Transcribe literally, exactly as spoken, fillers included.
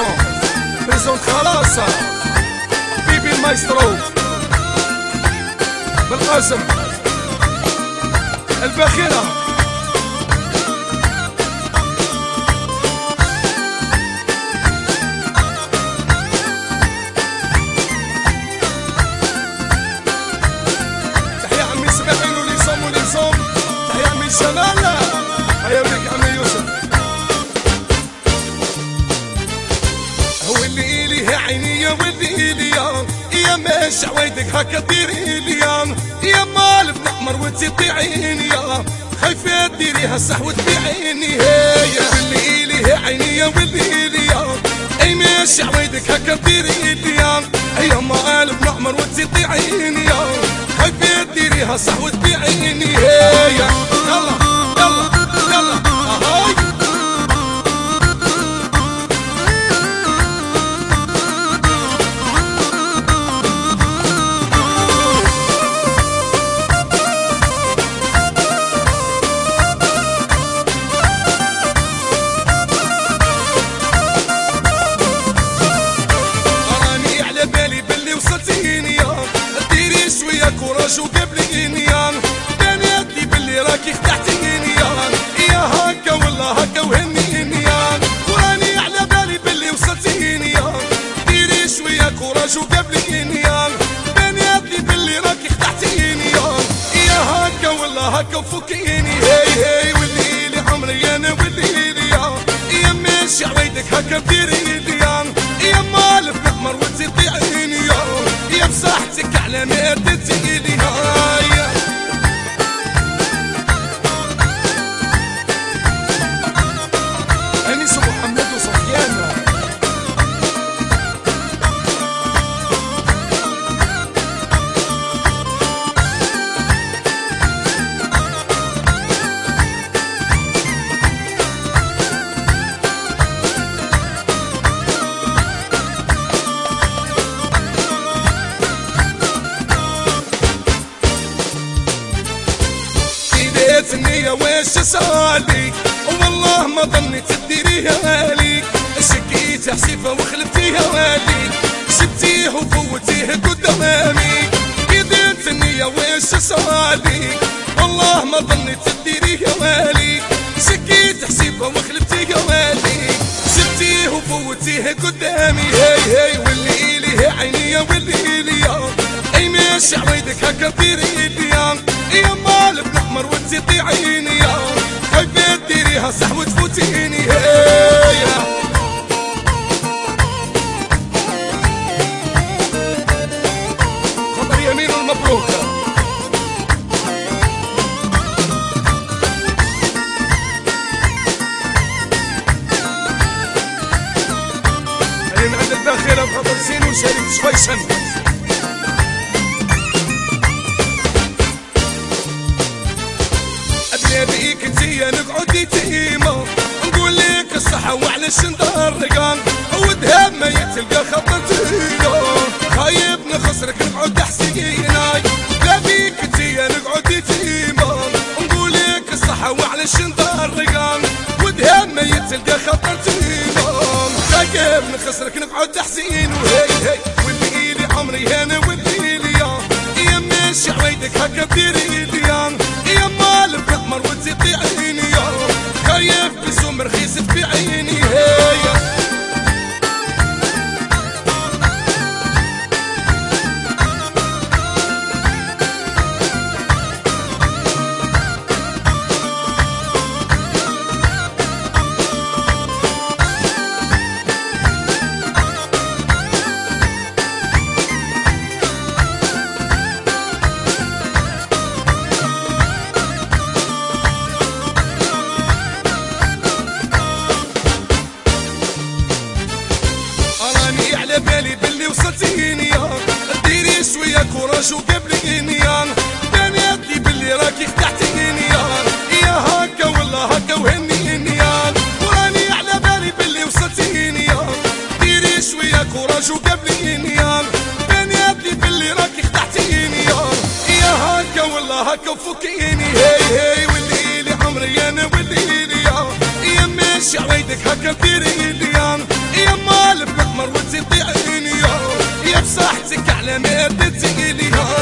بريزون بريزون خلاص بيبي المايسترو بالقاسم الباخرة. تحية عمي سبعين وليصوم وليصوم، تحية عمي شمالة، تحية وليك عمي يوسف. هو اللي إلي يا عيني يا ولي إلي يا ماشي عوايدك هكا ديري لي يا مال بنحمر وتطيع عيني يا خايفة ديريها صح وتبيعيني يا ولي إلي يا عيني يا ولي إلي اي ماشي عوايدك هكا ديري لي يا مال بنحمر وتطيع عيني يا خايفة ديريها صح وتبيعيني يا يلا يلا يلا هاي كوراج وقبليني يا بناتي باللي راكي خدعتيني يا هكا والله هكا وهنيني يا وراني على بالي باللي وصلتيني يا ديري شويه كوراج وقبليني يا بناتي باللي راكي خدعتيني يا هكا والله هكا وفكيني هي هي ولي لي عمري انا ولي لي يا ماشي عوايدك هكا ديري لي يا مال بنحمر وتطيعيني يا بصحتك على ما تتقيلي هاي أنيس محمد وصفيان. النية واش سالي والله ما ظنيت تديريها لي شكيت حسيفة وخلفتيها والي شفتيه وفوتيه قدامي كديت النية واش سالي والله ما ظنيت تديريها لي شكيت حسيفة وخلفتيها والي شفتيه وفوتيه قدامي هي هي واللي لي عيني واللي لي اي ماشي عوايدك هكا ديري لي يا مال بنحمر وتطيعيني يا خايفة ديريها صح وتفوتيني يا خطر يمين المبروكة هي من عند الباخرة بخطر سين وشارك شويشن. بيك انتيا نقعد يتيمة نقول لك الصحة وعلاش ندار رقان ودهب ما يتلقى خطرتينا خايب نخسرك نقعد حسيناي لا بيك انتيا نقعد يتيمة نقول لك الصحة وعلاش ندار رقان ودهب ما يتلقى خطرتينا خايب نخسرك نقعد حسين وهي هي واللي لي عمري انا واللي لي يا ماشي عوايدك هكا ديري لي يا مال بنحمر وتطيعيني يا خايف بسوم رخيص تبيعيني هي بالي باللي وصلتيني يا ديري شويه كوراج وقبليني يا بناتي باللي راكي خدعتيني يا يا هكا والله هكا وهنيني يا وراني على بالي باللي وصلتيني يا ديري شويه كوراج وقبليني يا بناتي باللي راكي خدعتيني يا يا هكا والله هكا وفكيني هي هي واللي لي عمري انا واللي لي يا ماشي عوايدك هكا ديري لي يا مال مروتي ضيعيني يا بصحتك على مادتي ليها